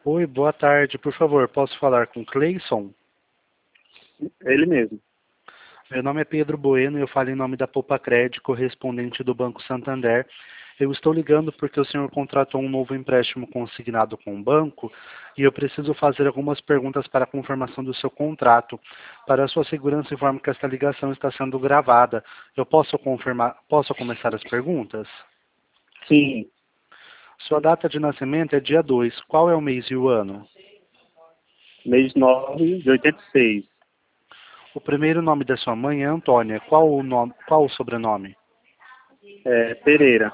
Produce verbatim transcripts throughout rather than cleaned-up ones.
Oi, boa tarde. Por favor, posso falar com Cleison? Ele mesmo. Meu nome é Pedro Bueno e eu falo em nome da Popacred, correspondente do Banco Santander. Eu estou ligando porque o senhor contratou um novo empréstimo consignado com o banco e eu preciso fazer algumas perguntas para a confirmação do seu contrato. Para a sua segurança, informo que esta ligação está sendo gravada. Eu posso confirmar, posso começar as perguntas? Sim. Sua data de nascimento é dia dois. Qual é o mês e o ano? Mês nove de oitenta e seis. O primeiro nome da sua mãe é Antônia. Qual o nome, qual o sobrenome? É, Pereira.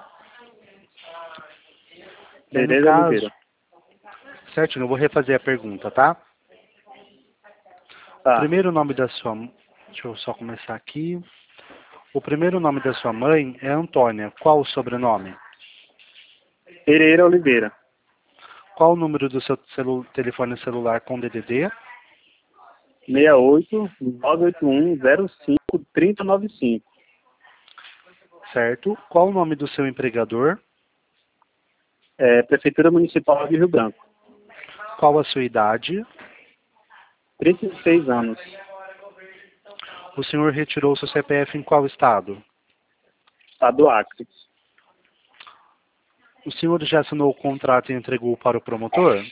Bem, no Pereira caso, Oliveira. certinho, eu vou refazer a pergunta, tá? O Tá. primeiro nome da sua... Deixa eu só começar aqui. O primeiro nome da sua mãe é Antônia. Qual o sobrenome? Pereira Oliveira. Qual o número do seu celu... telefone celular com D D D? seis oito nove oito um zero cinco três zero nove cinco. Certo. Qual o nome do seu empregador? É, Prefeitura Municipal de Rio Branco. Qual a sua idade? trinta e seis anos. O senhor retirou seu C P F em qual estado? Estado do Acre. O senhor já assinou o contrato e entregou para o promotor?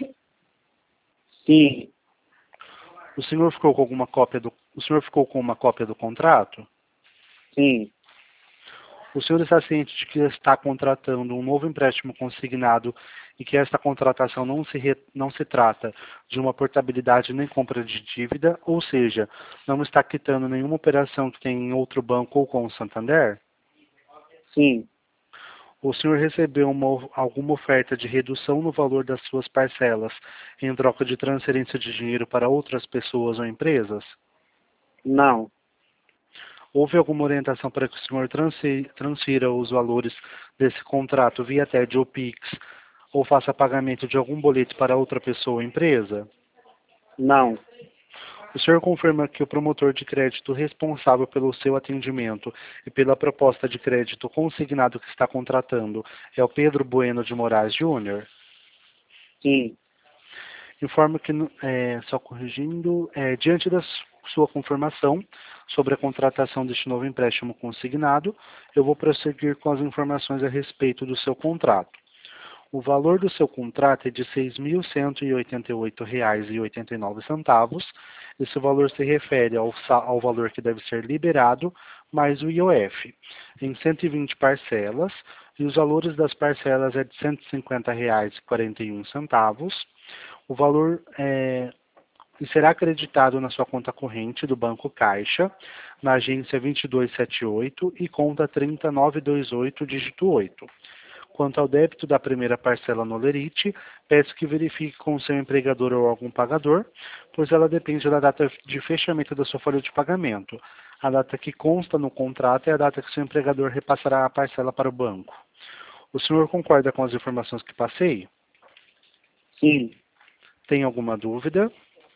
Sim. O senhor ficou com alguma cópia do... O senhor ficou com uma cópia do contrato? Sim. O senhor está ciente de que está contratando um novo empréstimo consignado e que esta contratação não se, re... não se trata de uma portabilidade nem compra de dívida, ou seja, não está quitando nenhuma operação que tem em outro banco ou com o Santander? Sim. O senhor recebeu uma, alguma oferta de redução no valor das suas parcelas em troca de transferência de dinheiro para outras pessoas ou empresas? Não. Houve alguma orientação para que o senhor transfi- transfira os valores desse contrato via T E D ou Pix ou faça pagamento de algum boleto para outra pessoa ou empresa? Não. O senhor confirma que o promotor de crédito responsável pelo seu atendimento e pela proposta de crédito consignado que está contratando é o Pedro Bueno de Moraes Júnior? Sim. Informo que, é, só corrigindo, é, diante da sua confirmação sobre a contratação deste novo empréstimo consignado, eu vou prosseguir com as informações a respeito do seu contrato. O valor do seu contrato é de seis mil cento e oitenta e oito reais e oitenta e nove centavos. Esse valor se refere ao, ao valor que deve ser liberado, mais o I O F, em cento e vinte parcelas, e os valores das parcelas é de cento e cinquenta reais e quarenta e um centavos. O valor é, será acreditado na sua conta corrente do Banco Caixa, na agência vinte e dois setenta e oito e conta trinta mil novecentos e vinte e oito, dígito oito. Quanto ao débito da primeira parcela no Lerite, peço que verifique com o seu empregador ou algum pagador, pois ela depende da data de fechamento da sua folha de pagamento. A data que consta no contrato é a data que seu empregador repassará a parcela para o banco. O senhor concorda com as informações que passei? Sim. Tem alguma dúvida?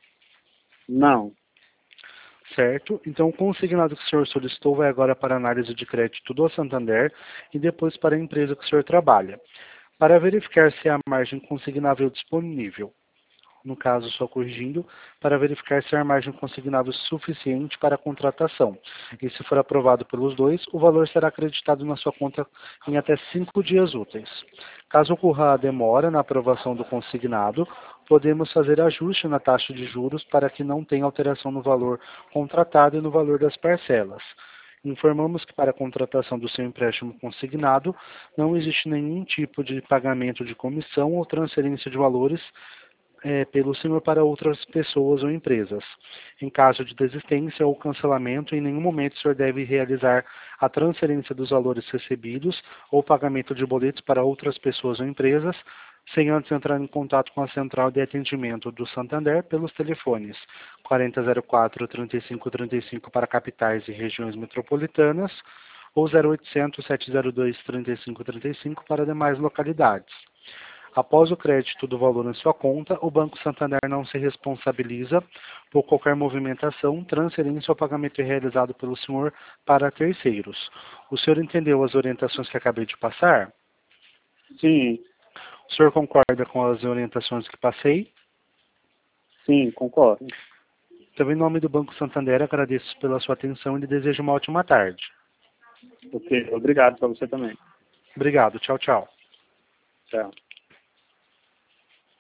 Não. Certo? Então, o consignado que o senhor solicitou vai agora para a análise de crédito do Santander e depois para a empresa que o senhor trabalha, para verificar se há margem consignável disponível. No caso, só corrigindo, para verificar se há margem consignável suficiente para a contratação. E se for aprovado pelos dois, o valor será acreditado na sua conta em até cinco dias úteis. Caso ocorra a demora na aprovação do consignado, podemos fazer ajuste na taxa de juros para que não tenha alteração no valor contratado e no valor das parcelas. Informamos que para a contratação do seu empréstimo consignado, não existe nenhum tipo de pagamento de comissão ou transferência de valores É, pelo senhor para outras pessoas ou empresas. Em caso de desistência ou cancelamento, em nenhum momento o senhor deve realizar a transferência dos valores recebidos ou pagamento de boletos para outras pessoas ou empresas, sem antes entrar em contato com a central de atendimento do Santander pelos telefones quarenta zero quatro, trinta e cinco trinta e cinco para capitais e regiões metropolitanas ou zero oitocentos, sete zero dois, trinta e cinco trinta e cinco para demais localidades. Após o crédito do valor em sua conta, o Banco Santander não se responsabiliza por qualquer movimentação, transferência ou pagamento realizado pelo senhor para terceiros. O senhor entendeu as orientações que acabei de passar? Sim. O senhor concorda com as orientações que passei? Sim, concordo. Então, em nome do Banco Santander, agradeço pela sua atenção e lhe desejo uma ótima tarde. Ok, obrigado para você também. Obrigado. Tchau, tchau. Tchau.